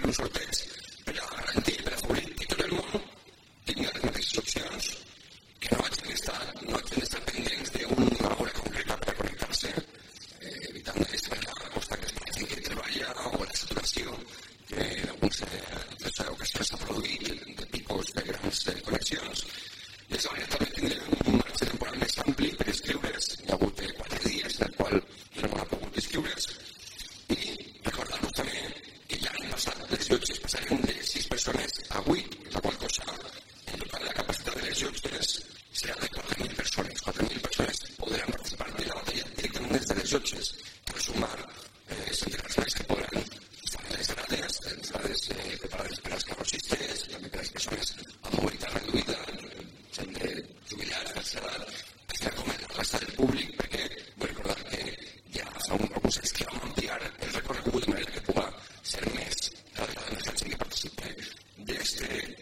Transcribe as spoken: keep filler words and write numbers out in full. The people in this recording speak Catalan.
un sorteig per a garantir, per a afavorir que tot el món tingui les mateixes opcions, que no hagin d'estar, no hagin d'estar pendents d'una hora concreta per a connectar-se, eh, evitant descarregar obstacles per a gent que treballa o la saturació que en algunes eh, ocasions s'ha produït de tipus de grans eh, connexions. I aquesta manera també tindrem un marge temporal més ampli per inscriure's. Hi ha hagut eh, quatre dies en el qual no ha pogut inscriure's. I recordar-nos també que ja l'any passat les llotges passarem de sis persones a vuit, la qual cosa en total la capacitat de les llotges serà de quatre mil persones. quatre mil persones podran participar de la batalla directament des de les llotges per sumar eh, centenars més que podran estar en les grades, les grades eh, preparades per als carrocistes, també per a les persones amb mobilitat reduïda, gent de jubilats, tercera edat, està com el resta del públic, perquè vull recordar que ja fa un alguns anys que vam ampliar el recorregut de manera que pugui ser més, cada vegada més gent que participi d'aquest